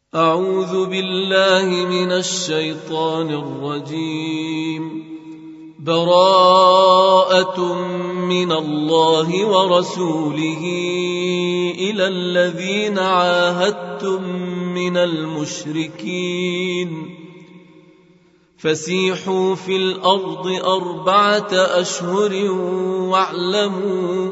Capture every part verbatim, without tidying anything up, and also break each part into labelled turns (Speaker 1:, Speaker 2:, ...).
Speaker 1: أعوذ بالله من الشيطان الرجيم. براءة من الله ورسوله إلى الذين عاهدتم من المشركين فسيحوا في الأرض أربعة أشهر واعلموا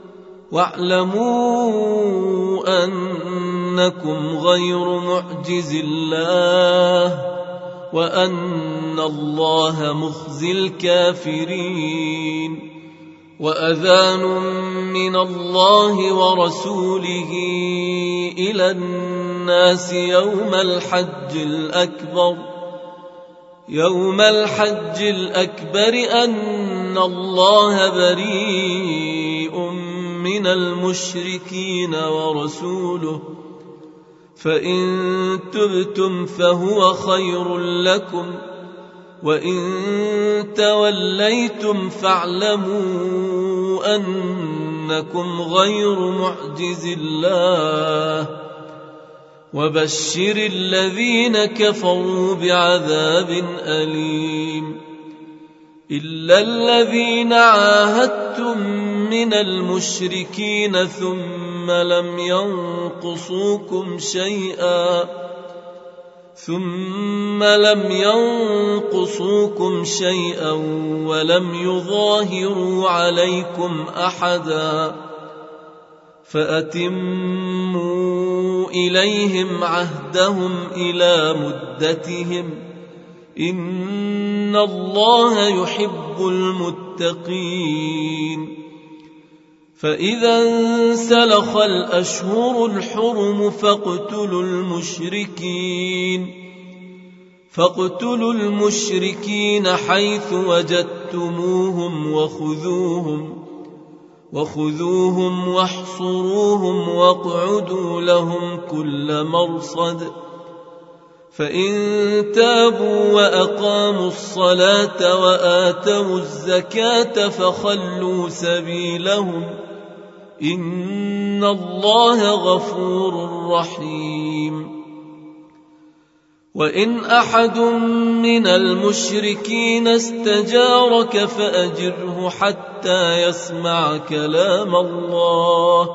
Speaker 1: واعلموا أنكم غير معجز الله وأن الله مخزي الكافرين. وأذان من الله ورسوله إلى الناس يوم الحج الأكبر يوم الحج الأكبر أن الله بريء من المشركين ورسوله، فإن تبتم فهو خير لكم، وإن توليتم فاعلموا أنكم غير معجز الله، وبشر الذين كفروا بعذاب أليم. إلا الذين عاهدتم من المشركين ثم لم ينقصوكم شيئا ثم لم ينقصوكم شيئا ولم يظاهروا عليكم أحدا فأتموا إليهم عهدهم إلى مدتهم، إن الله يحب المتقين. فإذا انسلخ الأشهر الحرم فاقتلوا المشركين فاقتلوا المشركين حيث وجدتموهم وخذوهم وخذوهم واحصروهم واقعدوا لهم كل مرصد، فإن تابوا وأقاموا الصلاة وآتوا الزكاة فخلوا سبيلهم، إن الله غفور رحيم. وإن أحد من المشركين استجارك فأجره حتى يسمع كلام الله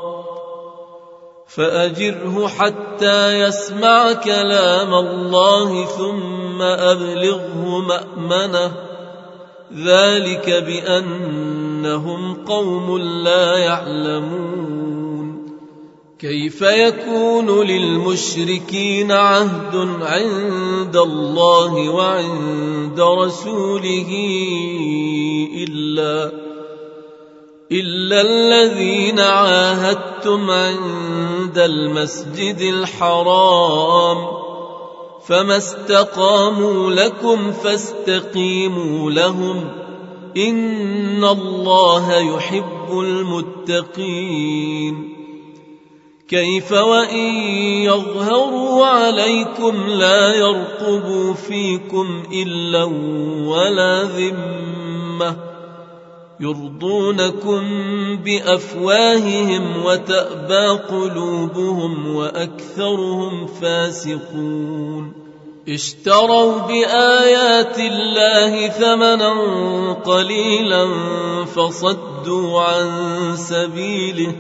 Speaker 1: فأجره حتى يسمع كلام الله ثم أبلغه مأمنه، ذلك بأنهم قوم لا يعلمون. كيف يكون للمشركين عهد عند الله وعند رسوله إلا إلا الذين عاهدتم عند المسجد الحرام، فما استقاموا لكم فاستقيموا لهم، إن الله يحب المتقين. كيف وإن يظهروا عليكم لا يرقبوا فيكم إلا ولا ذمة، يرضونكم بأفواههم وتأبى قلوبهم وأكثرهم فاسقون. اشتروا بآيات الله ثمنا قليلا فصدوا عن سبيله،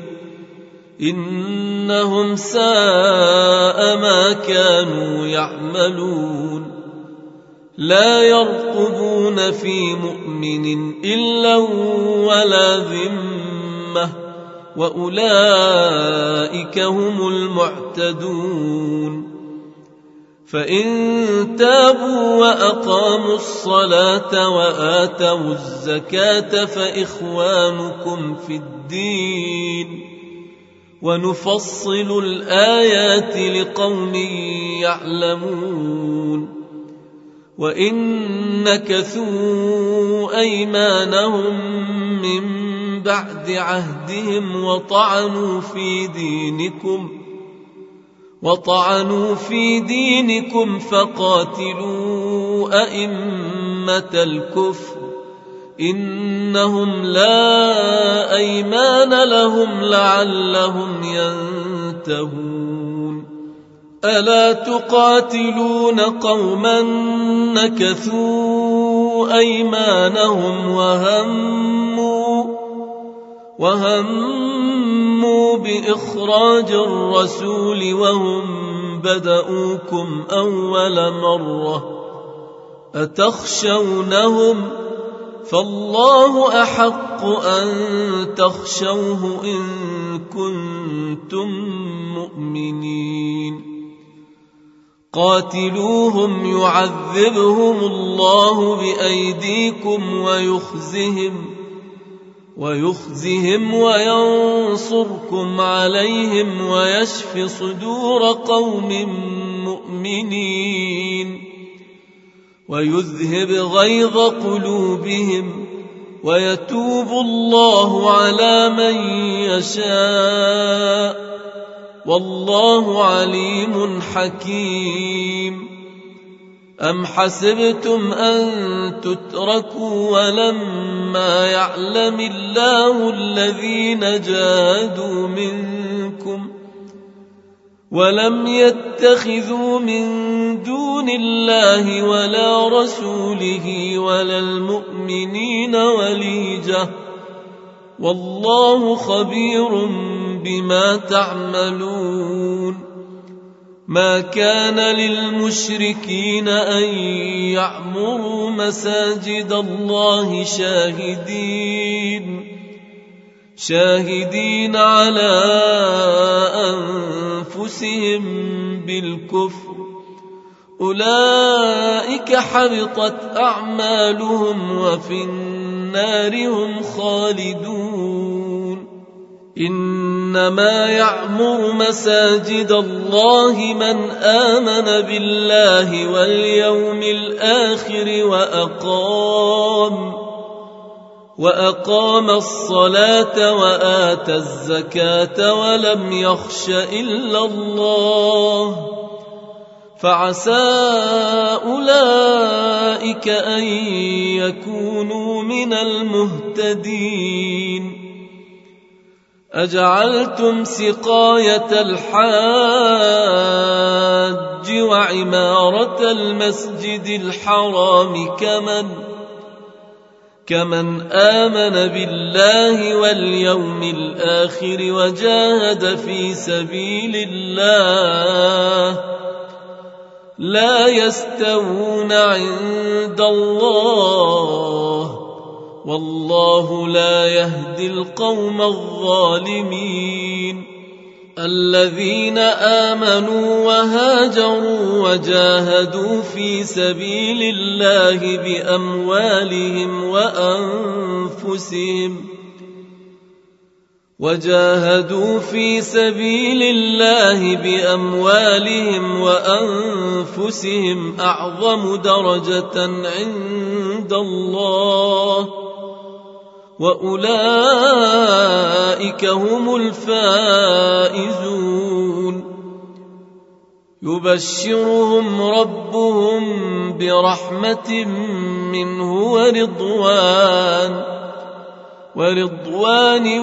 Speaker 1: إنهم ساء ما كانوا يعملون. لا يرقبون في مؤمن إلا ولا ذمة، وأولئك هم المعتدون. فإن تابوا وأقاموا الصلاة وآتوا الزكاة فإخوانكم في الدين، ونفصل الآيات لقوم يعلمون. وإن نكثوا أيمانهم من بعد عهدهم وطعنوا في دينكم وطعنوا في دينكم فقاتلوا أئمة الكفر، إنهم لا أيمان لهم لعلهم ينتهون. ألا تقاتلون قوما نكثوا أيمانهم وهموا وهموا بإخراج الرسول وهم بدؤوكم أول مرة أتخشونهم فالله أحق أن تخشوه إن كنتم مؤمنين قاتلوهم يعذبهم الله بأيديكم ويخزهم ويخزهم وينصركم عليهم ويشف صدور قوم مؤمنين ويذهب غيظ قلوبهم ويتوب الله على من يشاء والله عليم حكيم أم حسبتم أن تتركوا ولما يعلم الله الذين جاهدوا منكم ولم يتخذوا من دون الله ولا رسوله ولا المؤمنين وليجة والله خبير بما تعملون ما كان للمشركين أن يعمروا مساجد الله شاهدين شاهدين على أنفسهم بالكفر أولئك حبطت أعمالهم وفي النار هم خالدون إنما يعمر مساجد الله من آمن بالله واليوم الآخر وأقام وأقام الصلاة وآتى الزكاة ولم يخش إلا الله فعسى أولئك أن يكونوا من المهتدين أجعلتم سقاية الحاج وعمارة المسجد الحرام كمن كمن آمن بالله واليوم الآخر وجاهد في سبيل الله لا يستوون عند الله والله لا يهدي القوم الظالمين الذين آمنوا وهاجروا وجاهدوا في سبيل الله بأموالهم وأنفسهم وجاهدوا في سبيل الله بأموالهم وأنفسهم أعظم درجة عند الله وأولئك هم الفائزون يبشرهم ربهم برحمة منه ورضوان ورضوان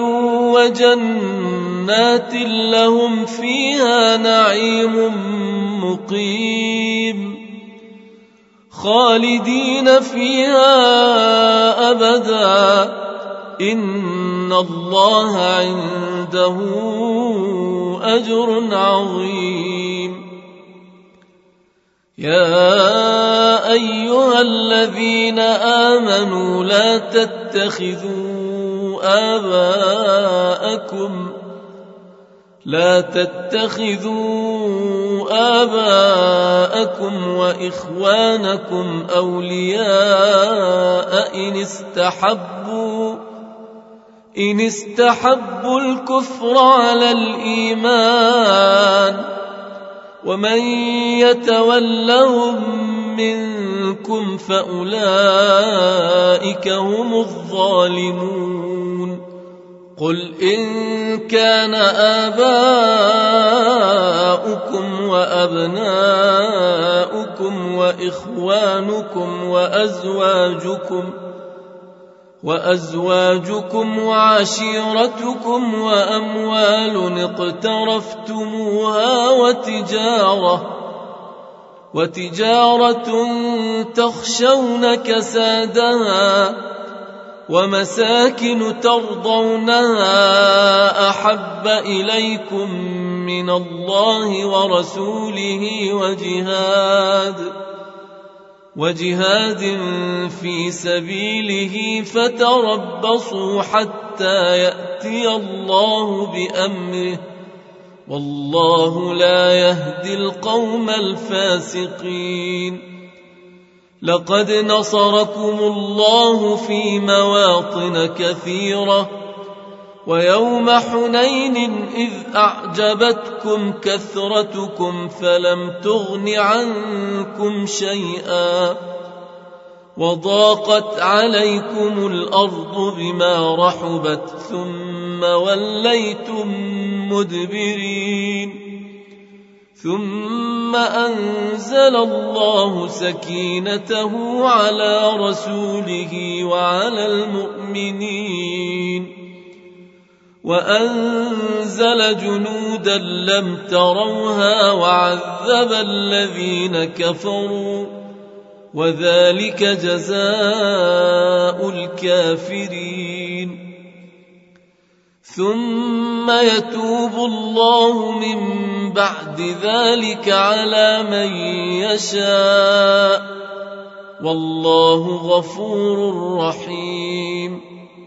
Speaker 1: وجنات لهم فيها نعيم مقيم خالدين فيها أبدا إن الله عنده أجر عظيم يا أيها الذين آمنوا لا تتخذوا آباءكم لا تتخذوا آباءكم وإخوانكم أولياء إن استحبوا إن استحبوا الكفر على الإيمان ومن يتولهم منكم فأولئك هم الظالمون قل إن كان آباؤكم وأبناؤكم وإخوانكم وأزواجكم وأزواجكم وعشيرتكم وأموال اقترفتموها وتجارة وتجارة تخشون كسادها ومساكن ترضونها أحب إليكم من الله ورسوله وجهاد وجهاد في سبيله فتربصوا حتى يأتي الله بأمره والله لا يهدي القوم الفاسقين. لقد نصركم الله في مواطن كثيرة ويوم حنين إذ أعجبتكم كثرتكم فلم تغن عنكم شيئا وضاقت عليكم الأرض بما رحبت ثم وليتم مدبرين ثم أنزل الله سكينته على رسوله وعلى المؤمنين وأنزل جنودا لم تروها وعذب الذين كفروا وذلك جزاء الكافرين. ثم يتوب الله من بعد ذلك على من يشاء والله غفور رحيم.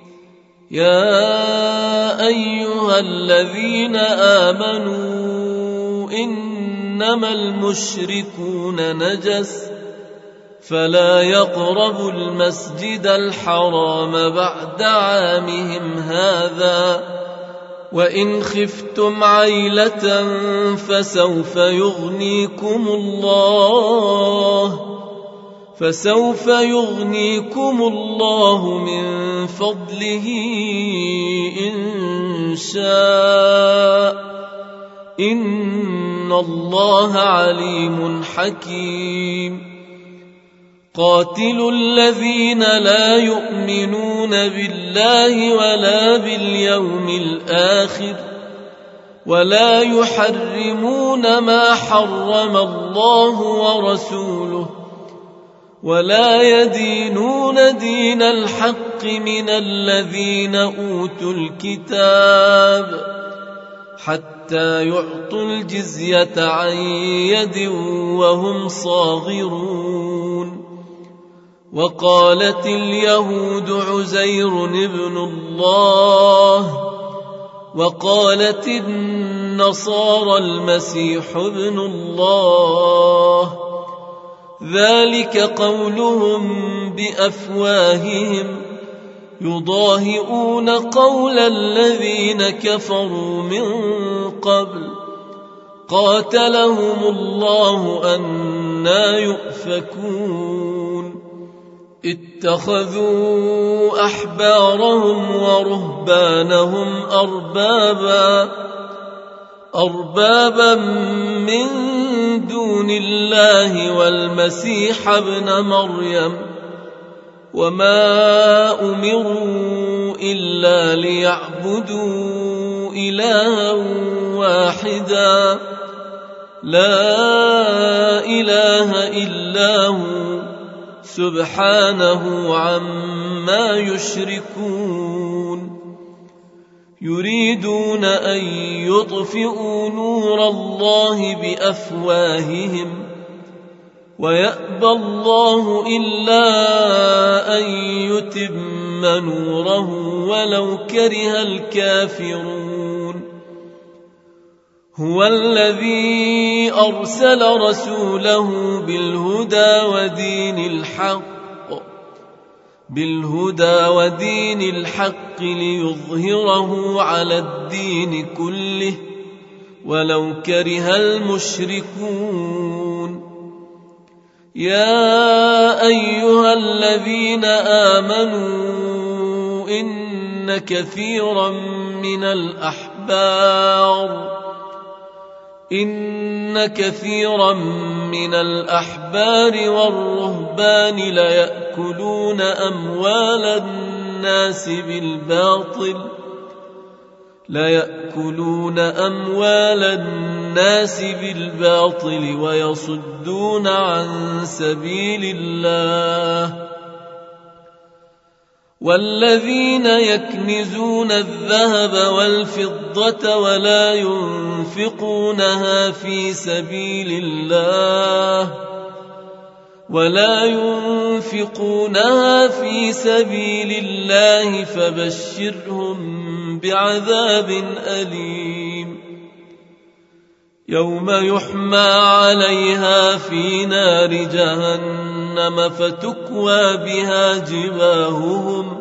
Speaker 1: يا أيها الذين آمنوا إنما المشركون نجس فلا يقربوا المسجد الحرام بعد عامهم هذا وإن خفتم عيلة فسوف يغنيكم الله فسوف يغنيكم الله من فضله إن شاء إن الله عليم حكيم. قاتلوا الذين لا يؤمنون بالله ولا باليوم الآخر ولا يحرمون ما حرم الله ورسوله ولا يدينون دين الحق من الذين أوتوا الكتاب حتى يعطوا الجزية عن يد وهم صاغرون. وقالت اليهود عزير ابن الله وقالت النصارى المسيح ابن الله ذلك قولهم بأفواههم يضاهئون قول الذين كفروا من قبل قاتلهم الله أنى يؤفكون. اتخذوا أحبارهم ورهبانهم أربابا أربابا من دون الله والمسيح ابن مريم وما أمروا إلا ليعبدوا إلها واحدا لا إله إلا هو سبحانه عما يشركون. يريدون أن يطفئوا نور الله بأفواههم ويأبى الله إلا أن يتم نوره ولو كره الكافرون. هو الذي أرسل رسوله بالهدى ودين الحق بالهدى ودين الحق ليظهره على الدين كله ولو كره المشركون. يا أيها الذين آمنوا إن كثيرا من الأحبار إن كثيرا من الأحبار والرهبان ليأكلون أموال الناس بالباطل ليأكلون أموال الناس بالباطل ويصدون عن سبيل الله والذين يكنزون الذهب والفضة ولا ينفقونها في سبيل الله ولا ينفقونها في سبيل الله فبشرهم بعذاب أليم يوم يحمى عليها في نار جهنم فتكوى بها جباههم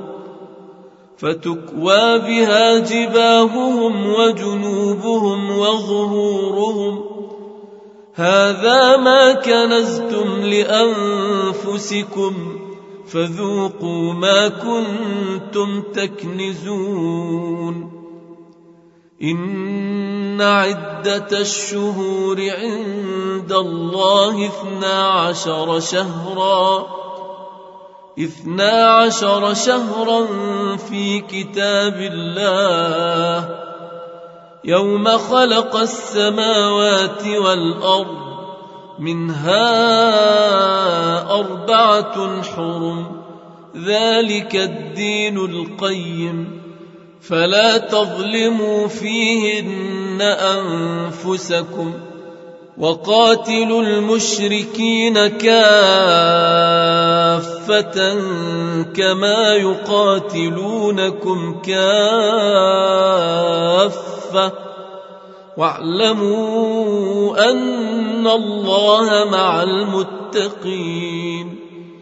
Speaker 1: فتكوى بها جباههم وجنوبهم وظهورهم هذا ما كنزتم لأنفسكم فذوقوا ما كنتم تكنزون إن عدة الشهور عند الله اثنا عشر شهرا اثنا عشر شهرا في كتاب الله يوم خلق السماوات والأرض منها أربعة حرم ذلك الدين القيم فلا تظلموا فيهن أنفسكم وقاتلوا المشركين كافة كما يقاتلونكم كافة واعلموا أن الله مع المتقين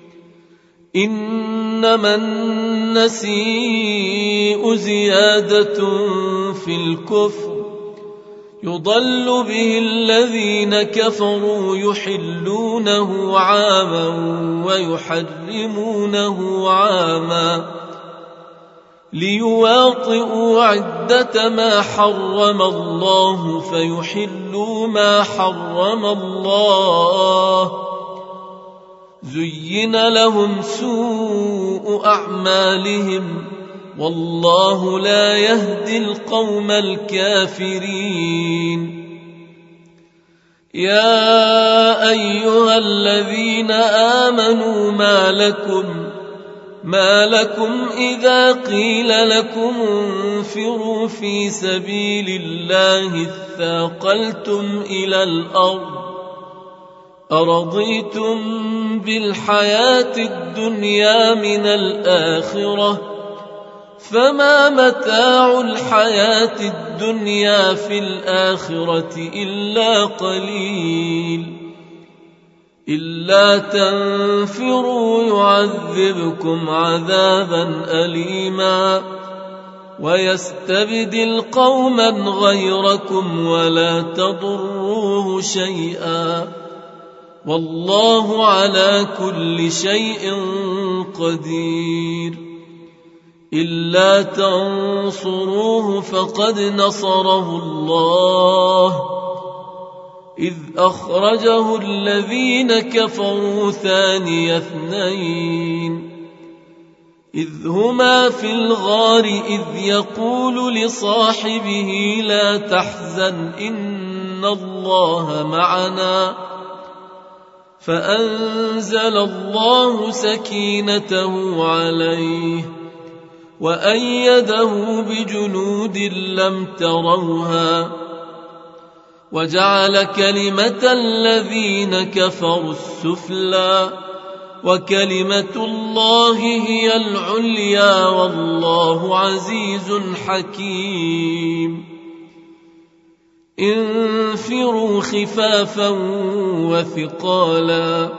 Speaker 1: إنما النسيء زيادة في الكفر يضل به الذين كفروا يحلونه عاما ويحرمونه عاما ليواطئوا عدة ما حرم الله فيحلوا ما حرم الله زين لهم سوء أعمالهم والله لا يهدي القوم الكافرين يا أيها الذين آمنوا ما لكم ما لكم إذا قيل لكم انفروا في سبيل الله اثاقلتم إلى الأرض أرضيتم بالحياة الدنيا من الآخرة فما متاع الحياة الدنيا في الآخرة إلا قليل إلا تنفروا يعذبكم عذابا أليما ويستبدل قوما غيركم ولا تضروه شيئا والله على كل شيء قدير إلا تنصروه فقد نصره الله إذ أخرجه الذين كفروا ثاني اثنين إذ هما في الغار إذ يقول لصاحبه لا تحزن إن الله معنا فأنزل الله سكينته عليه وأيده بجنود لم تروها وجعل كلمة الذين كفروا السفلى وكلمة الله هي العليا والله عزيز حكيم انفروا خفافا وثقالا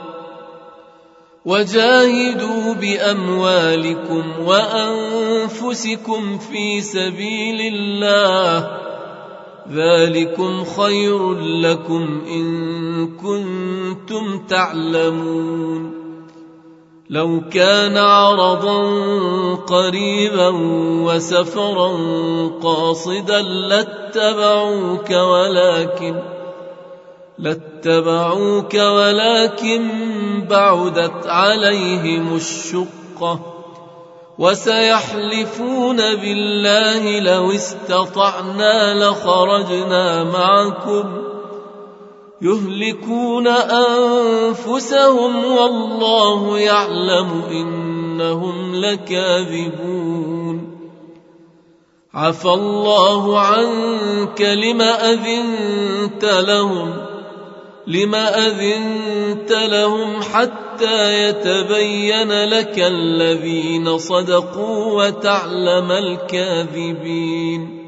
Speaker 1: وجاهدوا بأموالكم وأنفسكم في سبيل الله ذلكم خير لكم إن كنتم تعلمون لو كان عرضا قريبا وسفرا قاصدا لاتبعوك ولكن لاتبعوك ولكن بعدت عليهم الشقة وسيحلفون بالله لو استطعنا لخرجنا معكم يهلكون أنفسهم والله يعلم إنهم لكاذبون عفى الله عنك لم أذنت لهم لم أذنت لهم حتى يتبين لك الذين صدقوا وتعلم الكاذبين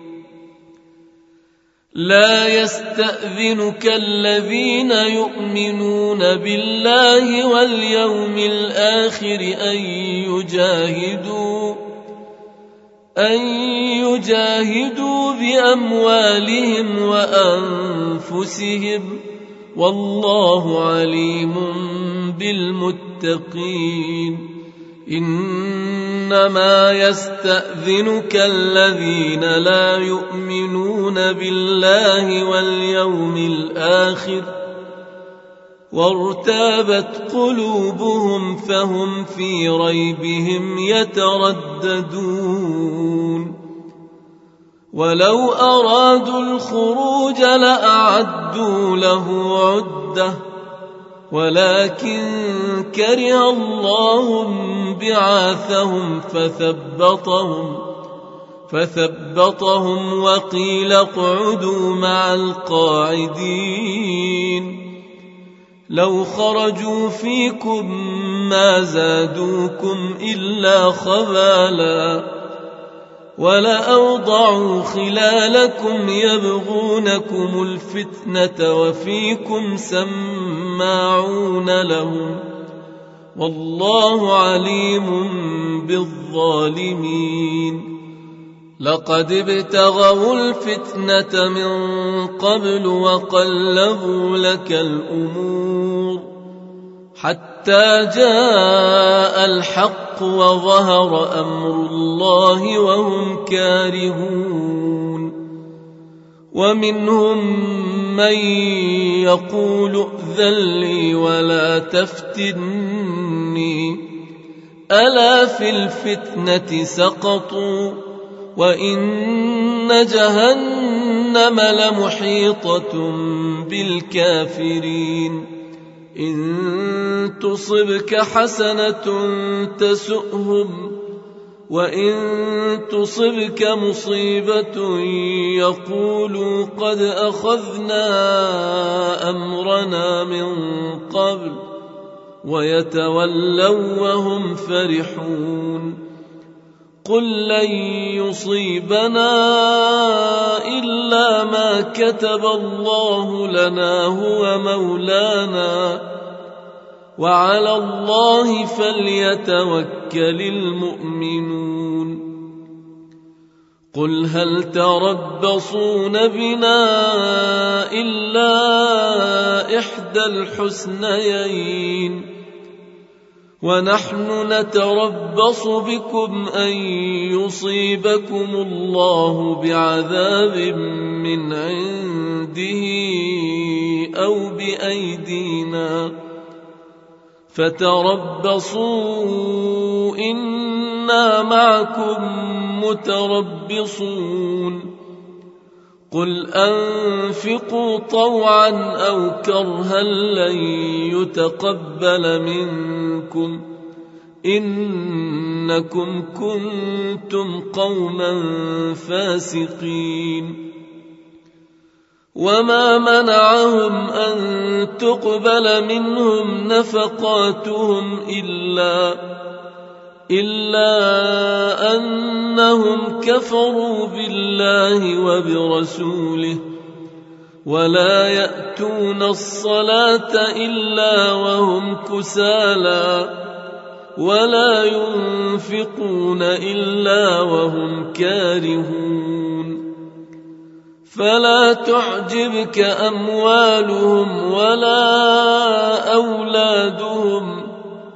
Speaker 1: لا يستأذنك الذين يؤمنون بالله واليوم الآخر أن يجاهدوا أن يجاهدوا بأموالهم وأنفسهم والله عليم بالمتقين إنما يستأذنك الذين لا يؤمنون بالله واليوم الآخر وارتابت قلوبهم فهم في ريبهم يترددون ولو أرادوا الخروج لأعدوا له عدة ولكن كره الله بعاثهم فثبطهم فثبطهم وقيل اقعدوا مع القاعدين لو خرجوا فيكم ما زادوكم إلا خبالا ولأوضعوا خلالكم يبغونكم الفتنة وفيكم سماعون لهم والله عليم بالظالمين لقد ابتغوا الفتنة من قبل وقلبوا لك الأمور حتى جاء الحق وظهر أمر الله وهم كارهون ومنهم من يقول ائذن لي ولا تفتني ألا في الفتنة سقطوا وإن جهنم لمحيطة بالكافرين إن تصبك حسنة تسؤهم وإن تصبك مصيبة يقولوا قد أخذنا أمرنا من قبل ويتولوا وهم فرحون قل لن يصيبنا إلا ما كتب الله لنا هو مولانا وعلى الله فليتوكل المؤمنون قل هل تربصون بنا إلا إحدى الحسنيين ونحن نتربص بكم أن يصيبكم الله بعذاب من عنده أو بأيدينا فتربصوا إنا معكم متربصون قل أنفقوا طوعا أو كرها لن يتقبل منكم إنكم كنتم قوما فاسقين وما منعهم أن تقبل منهم نفقاتهم إلا إلا أنهم كفروا بالله وبرسوله ولا يأتون الصلاة إلا وهم كسالى ولا ينفقون إلا وهم كارهون فلا تعجبك أموالهم ولا أولادهم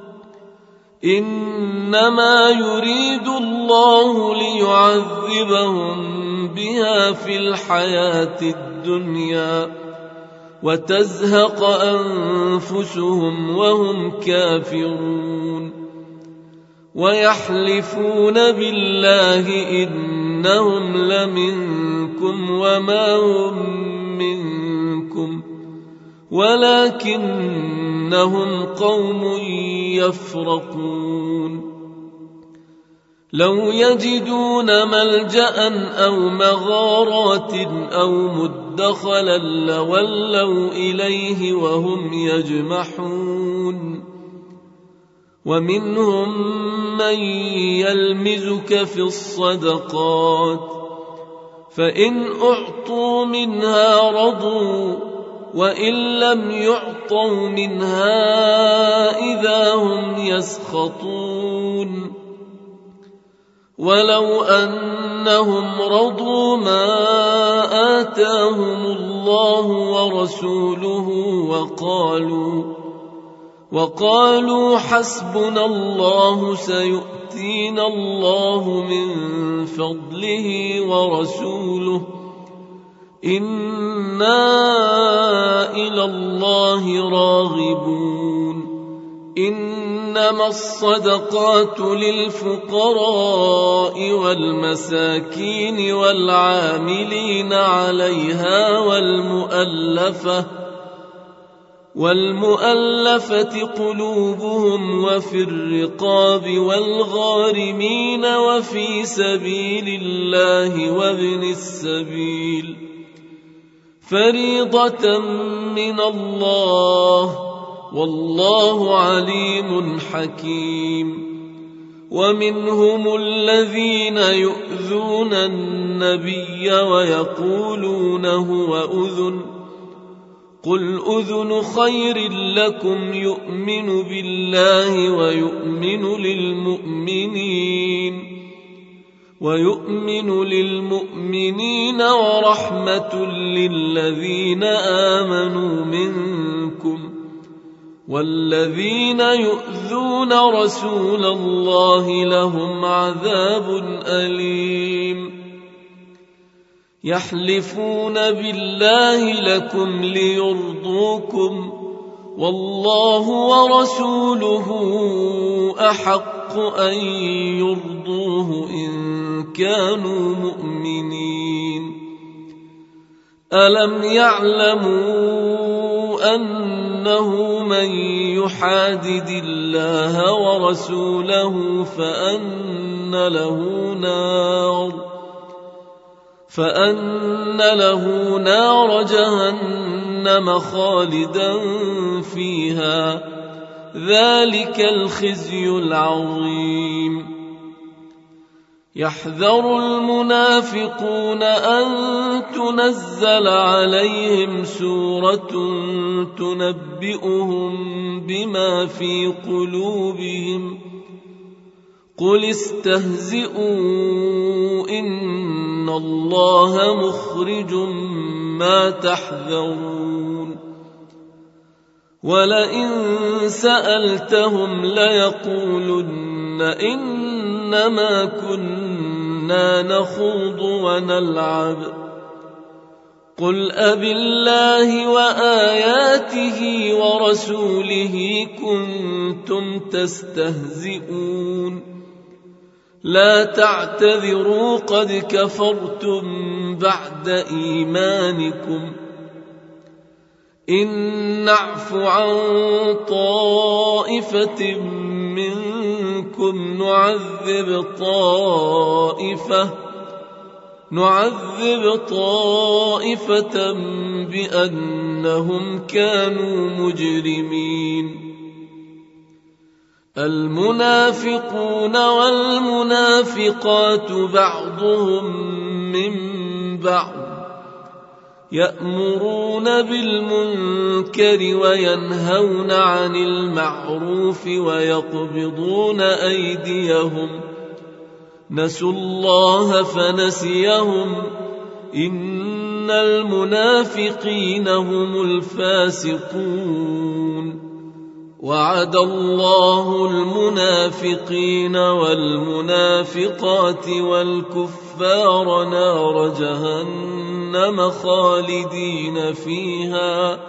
Speaker 1: إنما يريد الله ليعذبهم بها في الحياة الدنيا وتزهق أنفسهم وهم كافرون ويحلفون بالله إنهم لمنكم وما هم منكم ولكنهم قوم يفرقون لو يجدون ملجأ أو مغارات أو مدخلا لولوا إليه وهم يجمحون ومنهم من يلمزك في الصدقات فإن أعطوا منها رضوا وإن لم يعطوا منها إذا هم يسخطون ولو أنهم رضوا ما آتاهم الله ورسوله وقالوا وقالوا حسبنا الله سيؤتينا الله من فضله ورسوله إنا إلى الله راغبون إنما الصدقات للفقراء والمساكين والعاملين عليها والمؤلفة والمؤلفة قلوبهم وفي الرقاب والغارمين وفي سبيل الله وابن السبيل فريضة من الله والله عليم حكيم ومنهم الذين يؤذون النبي ويقولون هو أذن قل أذن خير لكم يؤمن بالله ويؤمن للمؤمنين ويؤمن للمؤمنين ورحمة للذين آمنوا منكم والذين يؤذون رسول الله لهم عذاب أليم يحلفون بالله لكم ليرضوكم والله ورسوله أحق أن يرضوه إن كانوا مؤمنين ألم يعلموا أنه من يحادد الله ورسوله فأن له نار فأن له نار جهنم خالدا فيها ذلك الخزي العظيم يحذر المنافقون أن تنزل عليهم سورة تنبئهم بما في قلوبهم قل استهزئوا إن الله مخرج ما تحذرون ولئن سألتهم ليقولن إنما كنا نخوض ونلعب قل أبالله وآياته ورسوله كنتم تستهزئون لا تعتذروا قد كفرتم بعد إيمانكم إن نعف عن طائفة منكم نعذب طائفة نعذب طائفة بأنهم كانوا مجرمين المنافقون والمنافقات بعضهم من بعض يأمرون بالمنكر وينهون عن المعروف ويقبضون أيديهم نسوا الله فنسيهم إن المنافقين هم الفاسقون وعد الله المنافقين والمنافقات والكفار نار جهنم خالدين فيها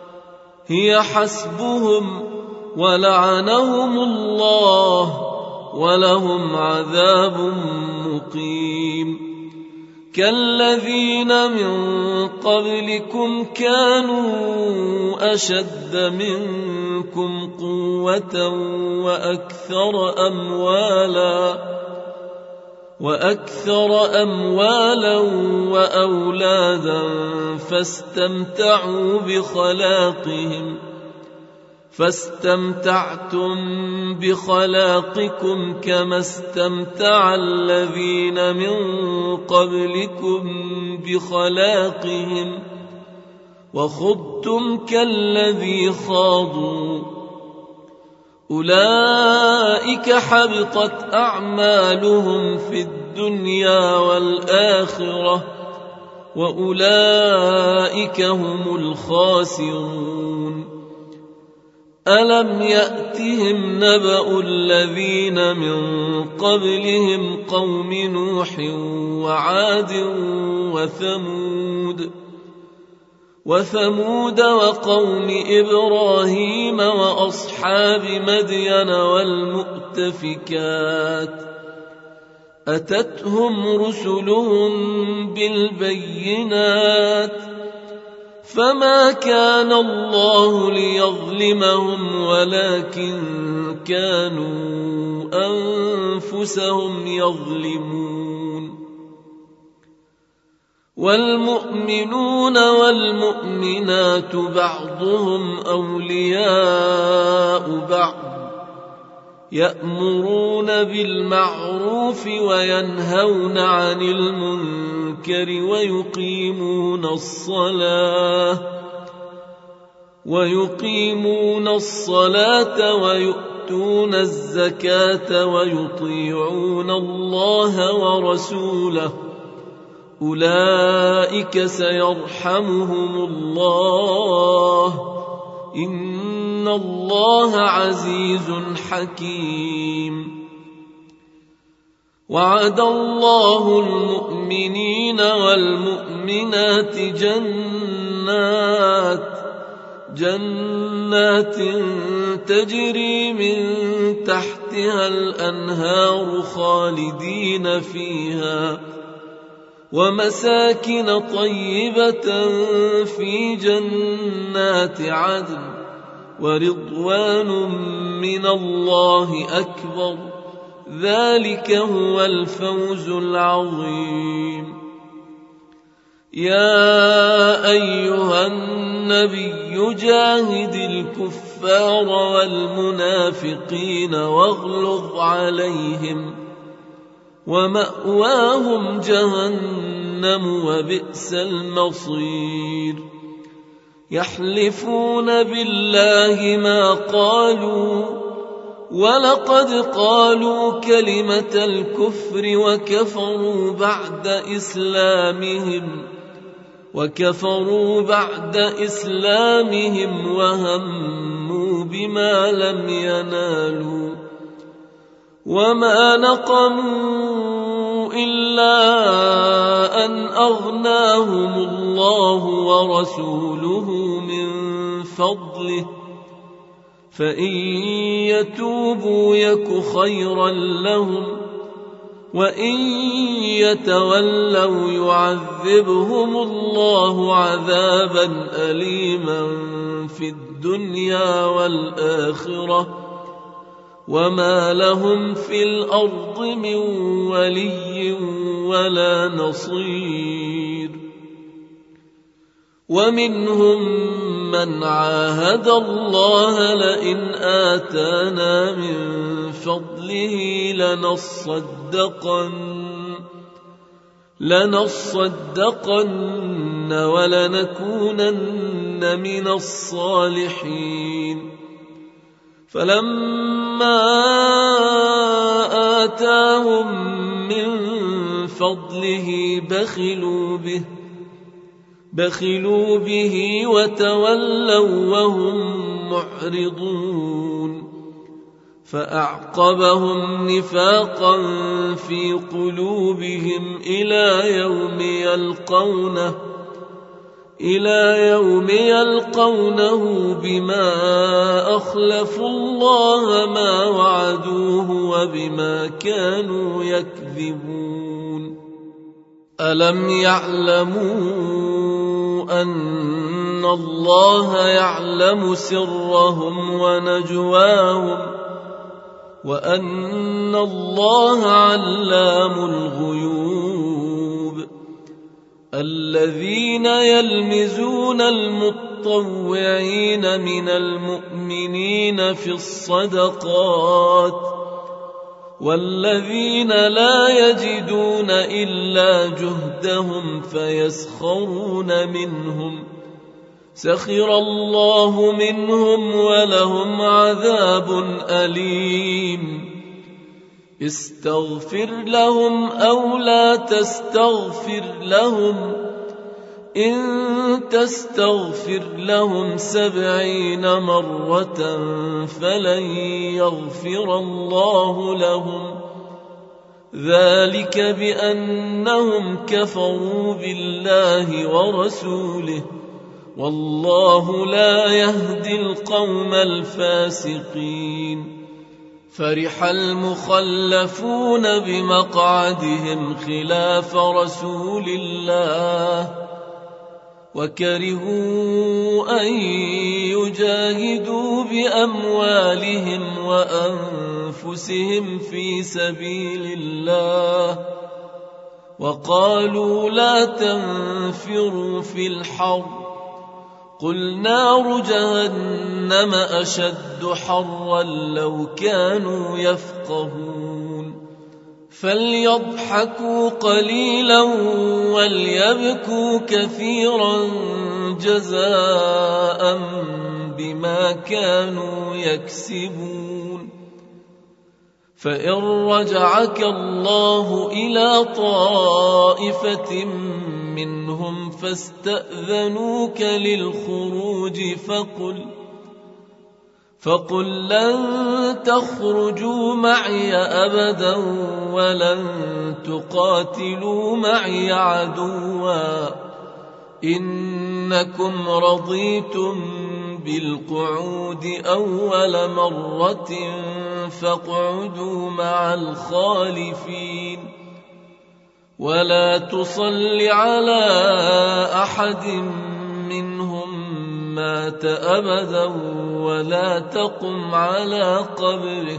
Speaker 1: هي حسبهم ولعنهم الله ولهم عذاب مقيم كالذين من قبلكم كانوا أشد منكم قوة وأكثر أموالا وأكثر أموالا وأولادا فاستمتعوا بخلاقهم فاستمتعتم بخلاقكم كما استمتع الذين من قبلكم بخلاقهم وخضتم كالذي خاضوا أولئك حبطت أعمالهم في الدنيا والآخرة وأولئك هم الخاسرون ألم يأتهم نبأ الذين من قبلهم قوم نوح وعاد وثمود وثمود وقوم إبراهيم وأصحاب مدين والمؤتفكات أتتهم رسلهم بالبينات فما كان الله ليظلمهم ولكن كانوا أنفسهم يظلمون والمؤمنون والمؤمنات بعضهم أولياء بعض يأمرون بالمعروف وينهون عن المنكر ويقيمون الصلاة ويقيمون الصلاة ويؤتون الزكاة ويطيعون الله ورسوله أولئك سيرحمهم الله إن الله عزيز حكيم وعد الله المؤمنين والمؤمنات جنات جنات تجري من تحتها الأنهار خالدين فيها ومساكن طيبة في جنات عدن ورضوان من الله أكبر ذلك هو الفوز العظيم يا أيها النبي جاهد الكفار والمنافقين واغلظ عليهم ومأواهم جهنم وبئس المصير يحلفون بالله ما قالوا ولقد قالوا كلمة الكفر وكفروا بعد إسلامهم وكفروا بعد إسلامهم وهموا بما لم ينالوا وما نقموا إلا أن أغناهم الله ورسوله من فضله فإن يتوبوا يك خيرا لهم وإن يتولوا يعذبهم الله عذابا أليما في الدنيا والآخرة وما لهم في الأرض من ولي ولا نصير ومنهم من عاهد الله لئن آتانا من فضله لنصدقن لنصدقن ولنكونن من الصالحين فلما آتاهم من فضله بخلوا به بخلوا به وتولوا وهم معرضون فأعقبهم نفاقا في قلوبهم إلى يوم يلقونه إلى يوم يلقونه بما أخلفوا الله ما وعدوه وبما كانوا يكذبون. ألم يعلموا أن الله يعلم سرهم ونجواهم وأن الله علام الغيوب؟ الذين يلمزون المطوعين من المؤمنين في الصدقات والذين لا يجدون إلا جهدهم فيسخرون منهم سخر الله منهم ولهم عذاب أليم. استغفر لهم أو لا تستغفر لهم إن تستغفر لهم سبعين مرة فلن يغفر الله لهم ذلك بأنهم كفروا بالله ورسوله والله لا يهدي القوم الفاسقين. فرح المخلفون بمقعدهم خلاف رسول الله وكرهوا أن يجاهدوا بأموالهم وأنفسهم في سبيل الله وقالوا لا تنفروا في الحر قل نار جهنم أشد حرا لو كانوا يفقهون. فليضحكوا قليلا وليبكوا كثيرا جزاء بما كانوا يكسبون. فإن رجعك الله إلى طائفة منهم فاستأذنوك للخروج فقل فقل لن تخرجوا معي أبدا ولن تقاتلوا معي عدوا إنكم رضيتم بالقعود أول مرة فاقعدوا مع الخالفين ولا تصل على أحد منهم مات أبدا ولا تقم على قبره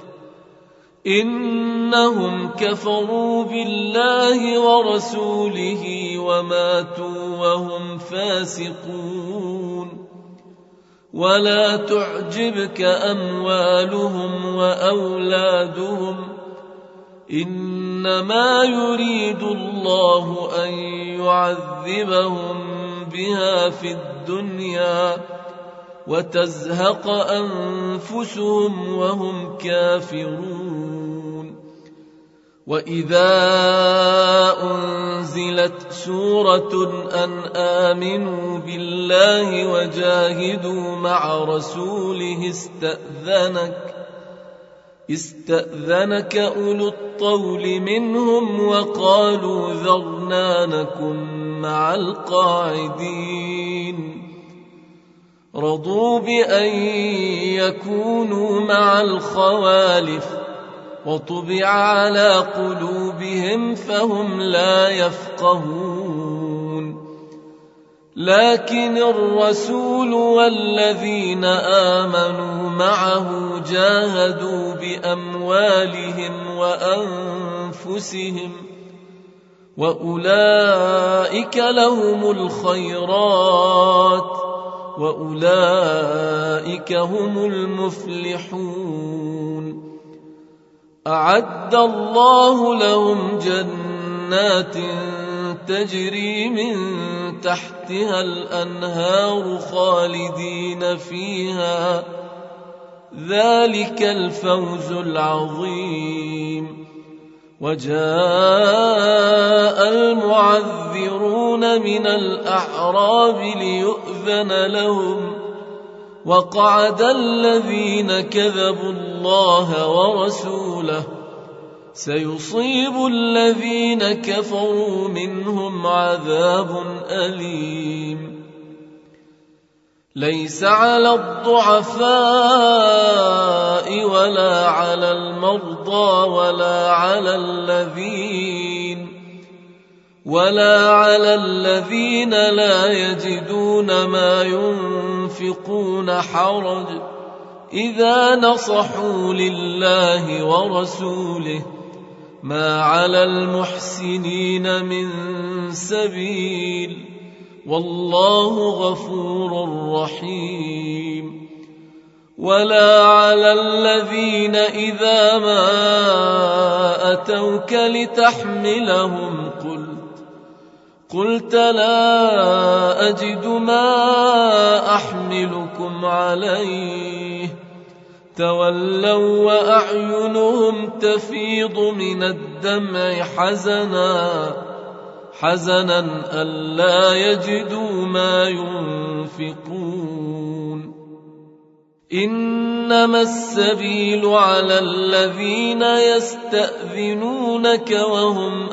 Speaker 1: إنهم كفروا بالله ورسوله وماتوا وهم فاسقون. ولا تعجبك أموالهم وأولادهم إنما يريد الله أن يعذبهم بها في الدنيا وتزهق أنفسهم وهم كافرون. وإذا أنزلت سورة أن آمنوا بالله وجاهدوا مع رسوله استأذنك استأذنك أولو الطول منهم وقالوا ذرنا نكن مع القاعدين رضوا بأن يكونوا مع الخوالف وطبع على قلوبهم فهم لا يفقهون. لكن الرسول والذين آمنوا معه جاهدوا بأموالهم وأنفسهم وأولئك لهم الخيرات وأولئك هم المفلحون. أعد الله لهم جنات تجري من تحتها الأنهار خالدين فيها ذلك الفوز العظيم. وجاء المعذرون من الأعراب ليؤذن لهم وقعد الذين كذبوا الله ورسوله سيصيب الذين كفروا منهم عذاب أليم. ليس على الضعفاء ولا على المرضى ولا على الذين ولا على الذين لا يجدون ما ينفقون حرج إذا نصحوا لله ورسوله ما على المحسنين من سبيل والله غفور رحيم. ولا على الذين إذا ما أتوك لتحملهم قلت قلت لا أجد ما أحملكم عليه تولوا وأعينهم تفيض من الدمع حزنا حزنا ألا يجدوا ما ينفقون. إنما السبيل على الذين يستأذنونك وهم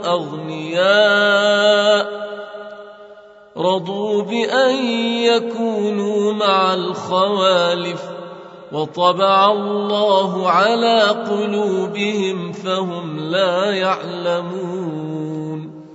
Speaker 1: أغنياء رضوا بأن يكونوا مع الخوالف وطبع الله على قلوبهم فهم لا يعلمون.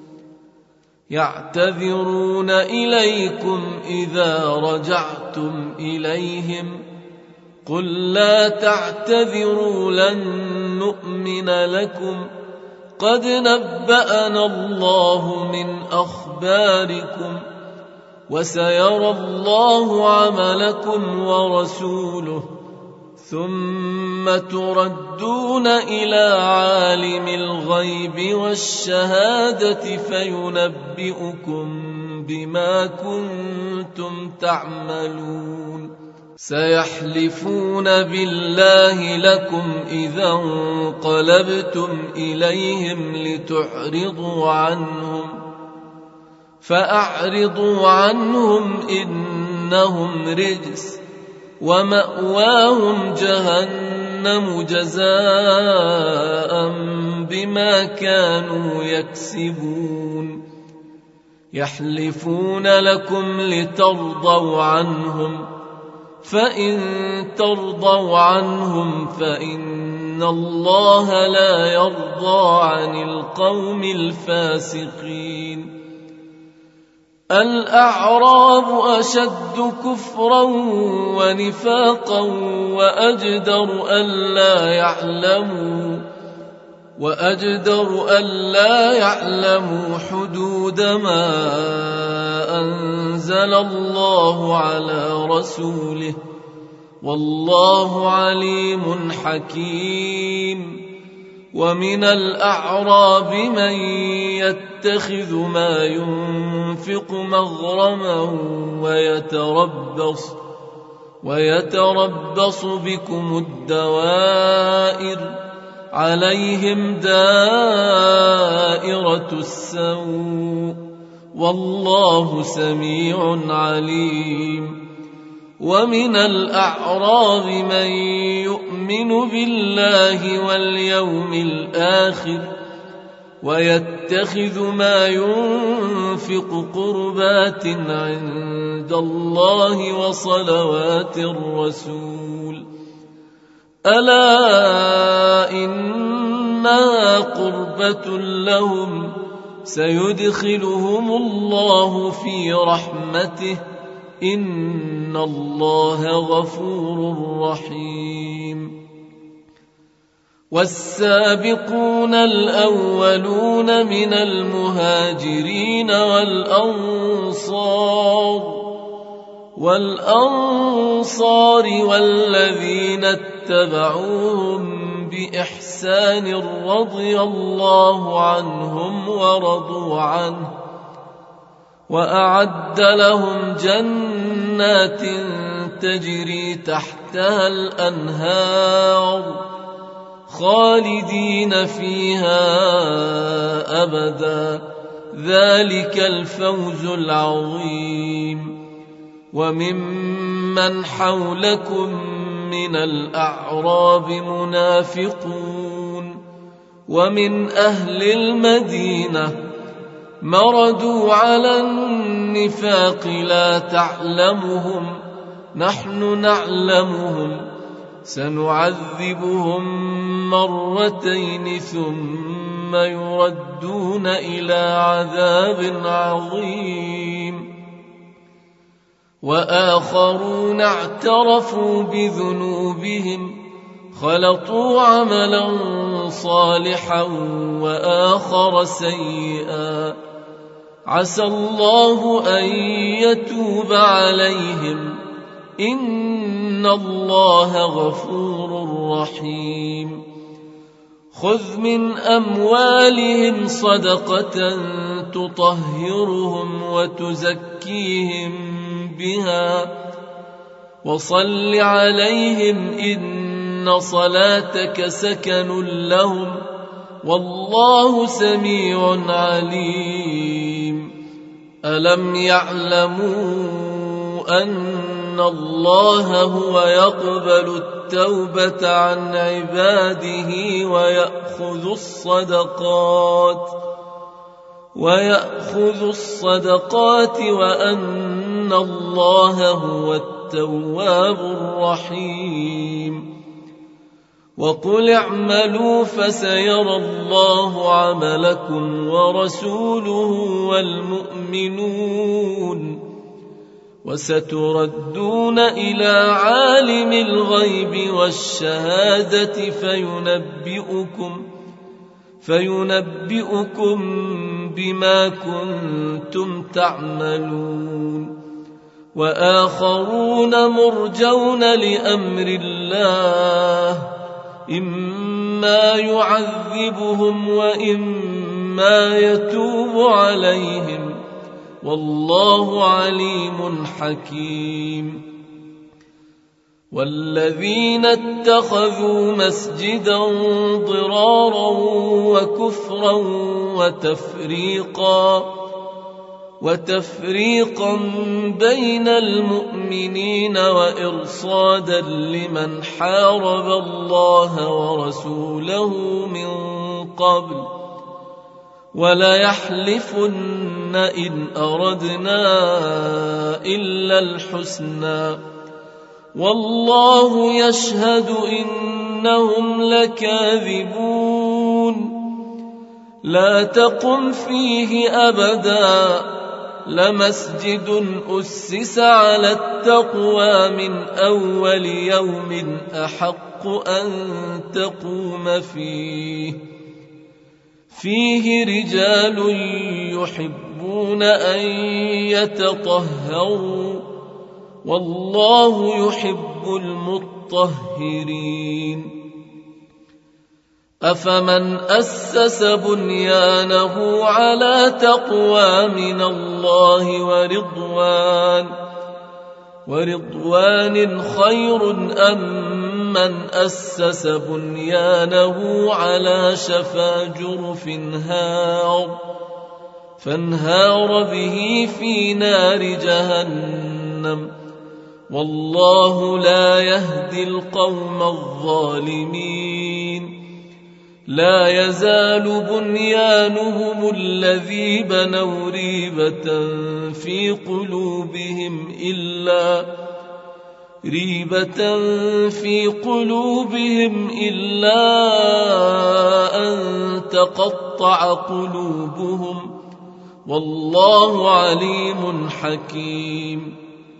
Speaker 1: يعتذرون إليكم إذا رجعتم إليهم قل لا تعتذروا لن نؤمن لكم قد نبأنا الله من أخباركم وسيرى الله عملكم ورسوله ثم تردون إلى عالم الغيب والشهادة فينبئكم بما كنتم تعملون. سيحلفون بالله لكم إذا انقلبتم إليهم لتعرضوا عنهم فأعرضوا عنهم إنهم رجس ومأواهم جهنم جزاء بما كانوا يكسبون. يحلفون لكم لترضوا عنهم فإن ترضوا عنهم فإن الله لا يرضى عن القوم الفاسقين. الأعراب أشد كفرا ونفاقا وأجدر ألا يعلموا وأجدر ألا يعلموا حدود ما أنزل الله على رسوله والله عليم حكيم. ومن الأعراب من يتخذ ما ينفق مغرما ويتربص ويتربص بكم الدوائر عليهم دائرة السوء والله سميع عليم. ومن الأعراب من يؤمن بالله واليوم الآخر ويتخذ ما ينفق قربات عند الله وصلوات الرسول ألا إنها قربة لهم سيدخلهم الله في رحمته إن الله غفور رحيم. والسابقون الأولون من المهاجرين والأنصار والأنصار والذين اتبعوهم بإحسان رضي الله عنهم ورضوا عنه وأعد لهم جنات تجري تحتها الأنهار خالدين فيها أبدا ذلك الفوز العظيم. وممن حولكم من الأعراب منافقون ومن أهل المدينة مردوا على النفاق لا تعلمهم نحن نعلمهم سنعذبهم مرتين ثم يردون إلى عذاب عظيم وآخرون اعترفوا بذنوبهم خلطوا عملا صالحا وآخر سيئا عسى الله أن يتوب عليهم إن الله غفور رحيم خذ من أموالهم صدقة تطهرهم وتزكيهم بها وصل عليهم إن صلاتك سكن لهم والله سميع عليم ألم يعلموا أن الله هو يقبل التوبة عن عباده ويأخذ الصدقات ويأخذ الصدقات وأن الله هو التواب الرحيم وقل اعملوا فسيرى الله عملكم ورسوله والمؤمنون وستردون إلى عالم الغيب والشهادة فينبئكم فينبئكم بما كنتم تعملون وآخرون مرجون لأمر الله إما يعذبهم وإما يتوب عليهم والله عليم حكيم والذين اتخذوا مسجدا ضرارا وكفرا وتفريقا وتفريقا بين المؤمنين وإرصادا لمن حارب الله ورسوله من قبل ولا يحلفن إن أردنا إلا الحسنى والله يشهد إنهم لكاذبون لا تقم فيه أبدا لمسجد أسس على التقوى من أول يوم أحق أن تقوم فيه فيه رجال يحبون أن يتطهروا والله يحب المطهرين أفمن أسس بنيانه على تقوى من الله ورضوان ورضوان خير أم من أسس بنيانه على شفا جرف هار فانهار به في نار جهنم والله لا يهدي القوم الظالمين لا يزال بنيانهم الذي بنوا ريبة في قلوبهم إلا ريبة في قلوبهم إلا أن تقطع قلوبهم والله عليم حكيم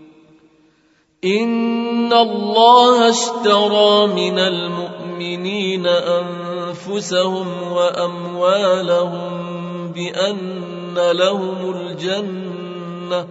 Speaker 1: إن الله اشترى من المؤمنين أنفسهم وأموالهم بأن لهم الجنة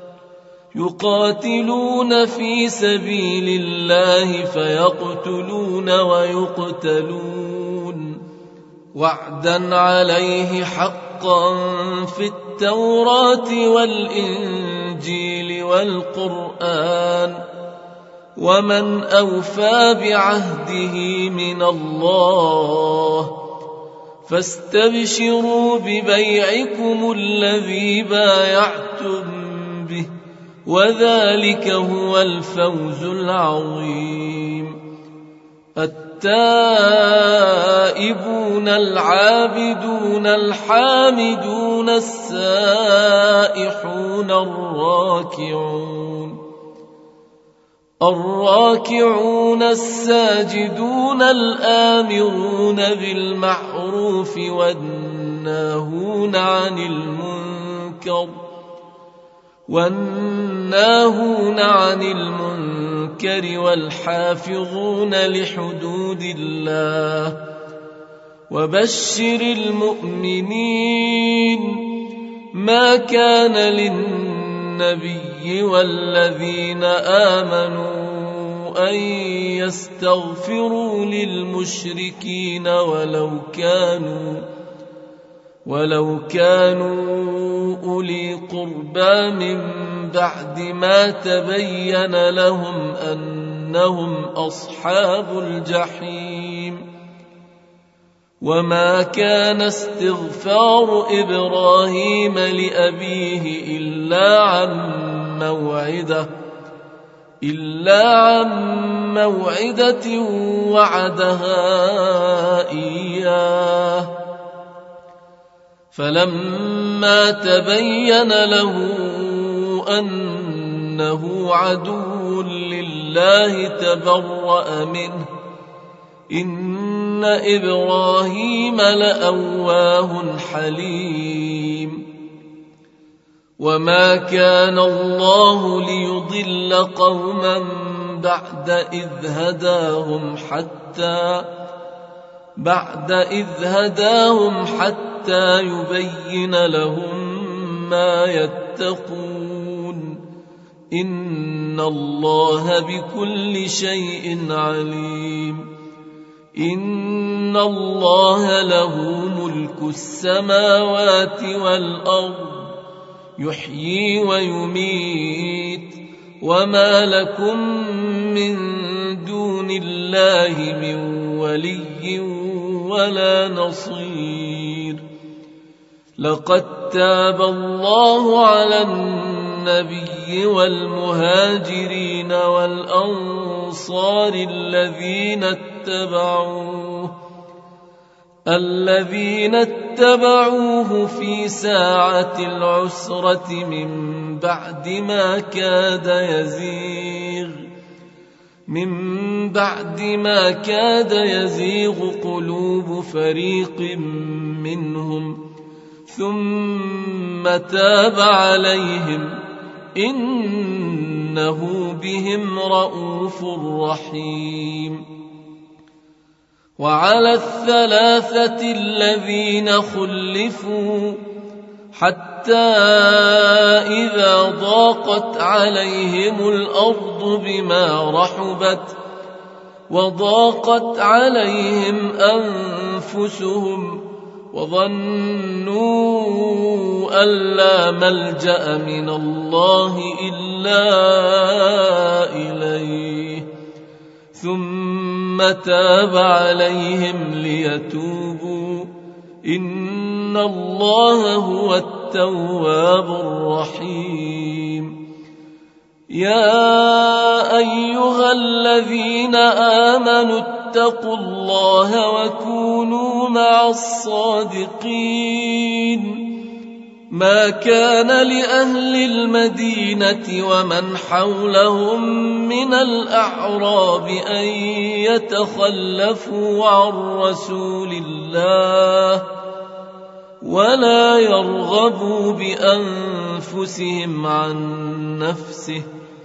Speaker 1: يقاتلون في سبيل الله فيقتلون ويقتلون وعدا عليه حقا في التوراة والإنجيل والقرآن ومن أوفى بعهده من الله فاستبشروا ببيعكم الذي بايعتم به وذلك هو الفوز العظيم التائبون العابدون الحامدون السائحون الراكعون الراكعون الساجدون الآمرون بالمعروف والناهون عن المنكر والناهون عن المنكر والحافظون لحدود الله وبشر المؤمنين. ما كان للنبي والذين آمنوا أن يستغفروا للمشركين ولو كانوا ولو كانوا أولي قربى من بعد ما تبين لهم أنهم أصحاب الجحيم. وما كان استغفار إبراهيم لأبيه إلا عن موعدة إلا عن موعدة وعدها إياه فلما تبين له أنه عدو لله تبرأ منه إن إبراهيم لأواه حليم. وما كان الله ليضل قوما بعد إذ هداهم حتى بعد إذ هداهم حتى يبين لهم ما يتقون إن الله بكل شيء عليم. إن الله له ملك السماوات والأرض يحيي ويميت وما لكم من دون الله من ولي ولا نصير. لقد تاب الله على النبي والمهاجرين والأنصار الذين اتبعوه الذين اتبعوه في ساعة العسرة من بعد ما كاد يزيغ من بعد ما كاد يزيغ قلوب فريق منهم ثم تاب عليهم إنه بهم رءوف رحيم. وعلى الثلاثة الذين خلفوا حتى إذا ضاقت عليهم الأرض بما رحبت وضاقت عليهم أنفسهم وظنوا أن لا ملجأ من الله إلا إليه ثم تاب عليهم ليتوبوا إن الله هو التواب الرحيم. يا أيها الذين آمنوا اتقوا الله وكونوا مع الصادقين. ما كان لأهل المدينة ومن حولهم من الأعراب أن يتخلفوا عن رسول الله ولا يرغبوا بأنفسهم عن نفسه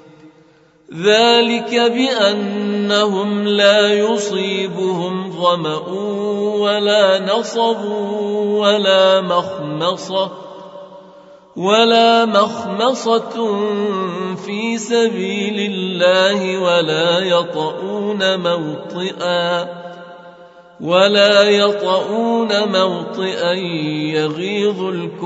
Speaker 1: ذلك بأنهم لا يصيبهم ظمأ ولا نصب ولا مخمصة ولا مخمصة في سبيل الله ولا يطؤون موطئا ولا يطؤون موطئا يغيظ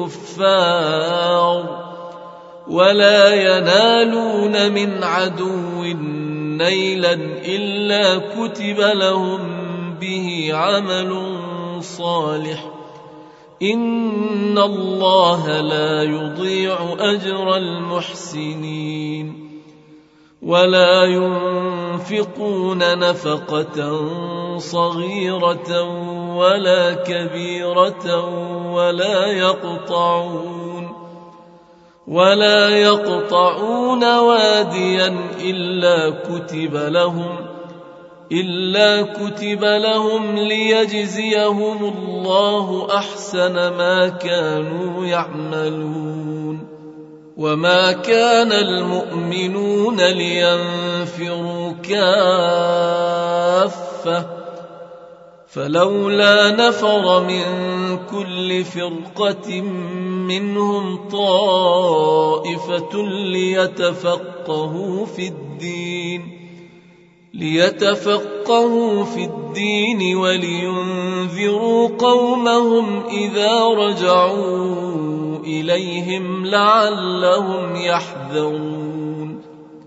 Speaker 1: الكفار ولا ينالون من عدو نيلا إلا كتب لهم به عمل صالح إن الله لا يضيع أجر المحسنين. ولا ينفقون نفقة صغيرة ولا كبيرة ولا يقطعون ولا يقطعون واديا إلا كتب لهم إلا كتب لهم ليجزيهم الله أحسن ما كانوا يعملون. وما كان المؤمنون لينفروا كافة فلولا نفر من كل فرقة منهم طائفة ليتفقهوا في الدين ليتفقهوا في الدين ولينذروا قومهم إذا رجعوا إليهم لعلهم يحذرون.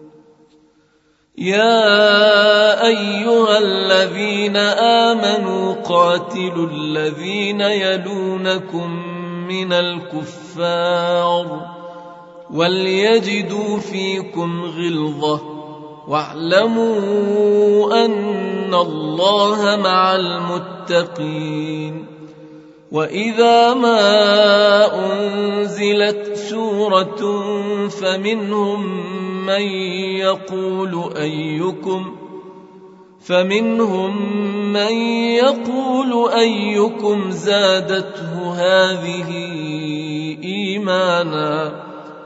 Speaker 1: يا أيها الذين آمنوا قاتلوا الذين يلونكم من الكفار وليجدوا فيكم غلظة واعلموا أن الله مع المتقين. وإذا ما أنزلت سورة فمنهم من يقول أيكم فمنهم من يقول أيكم زادته هذه إيمانا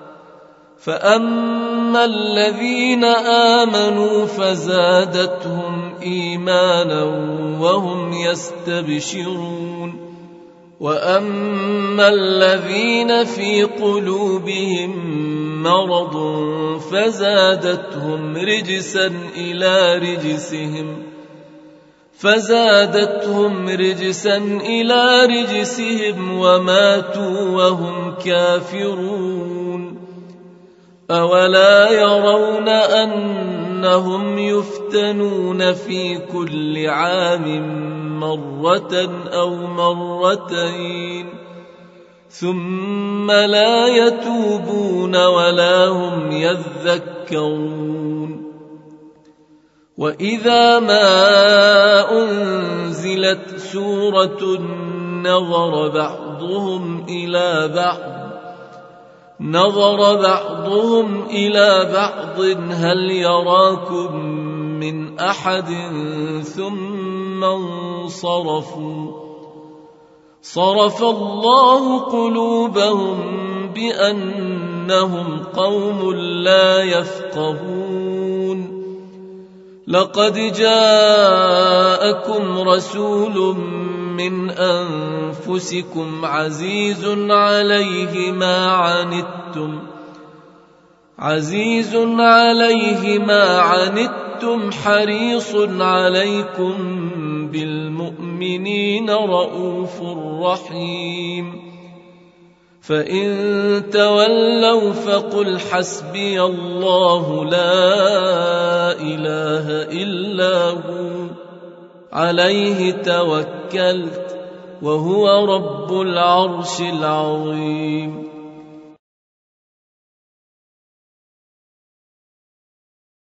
Speaker 1: فأما الذين آمنوا فزادتهم إيمانا وهم يستبشرون. وأما الذين في قلوبهم مرض فزادتهم رجسا إلى رجسهم فزادتهم رجسا إلى رجسهم وماتوا وهم كافرون. أولا يرون أنهم يفتنون في كل عام مرة أو مرتين ثم لا يتوبون ولا هم يذكرون. وإذا ما أنزلت سورة نظر بعضهم إلى بعض نظر بعضهم إلى بعض هل يراكم من أحد ثم انصرفوا صرف الله قلوبهم بأنهم قوم لا يفقهون. لقد جاءكم رسول من أنفسكم عزيز عليه ما عنتم عزيز عليه ما عنتم حريص عليكم بالمؤمنين رؤوف رحيم. فإن تولوا فقل حسبي الله لا إله إلا هو عليه توكلت وهو رب العرش العظيم.